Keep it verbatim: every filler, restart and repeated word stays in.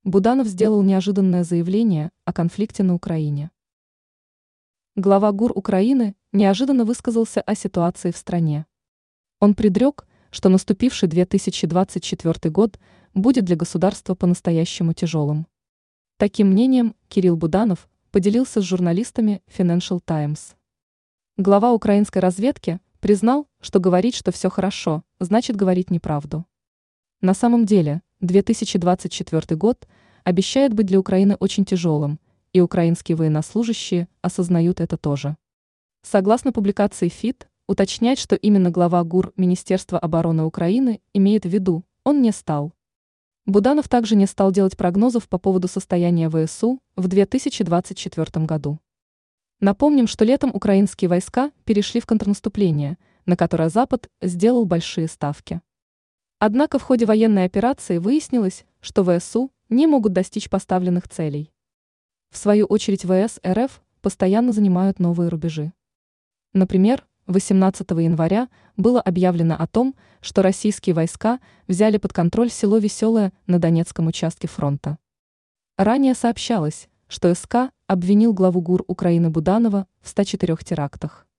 Буданов сделал неожиданное заявление о конфликте на Украине. Глава ГУР Украины неожиданно высказался о ситуации в стране. Он предрек, что наступивший две тысячи двадцать четвёртый год будет для государства по-настоящему тяжелым. Таким мнением Кирилл Буданов поделился с журналистами Financial Times. Глава украинской разведки признал, что говорить, что все хорошо, значит говорить неправду. На самом деле, две тысячи двадцать четвёртый год обещает быть для Украины очень тяжелым, и украинские военнослужащие осознают это тоже. Согласно публикации ФИТ, уточнять, что именно глава ГУР Министерства обороны Украины имеет в виду, он не стал. Буданов также не стал делать прогнозов по поводу состояния ВСУ в две тысячи двадцать четвёртом году. Напомним, что летом украинские войска перешли в контрнаступление, на которое Запад сделал большие ставки. Однако в ходе военной операции выяснилось, что ВСУ не могут достичь поставленных целей. В свою очередь ВС РФ постоянно занимают новые рубежи. Например, восемнадцатого января было объявлено о том, что российские войска взяли под контроль село Веселое на Донецком участке фронта. Ранее сообщалось, что СК обвинил главу ГУР Украины Буданова в ста четырёх терактах.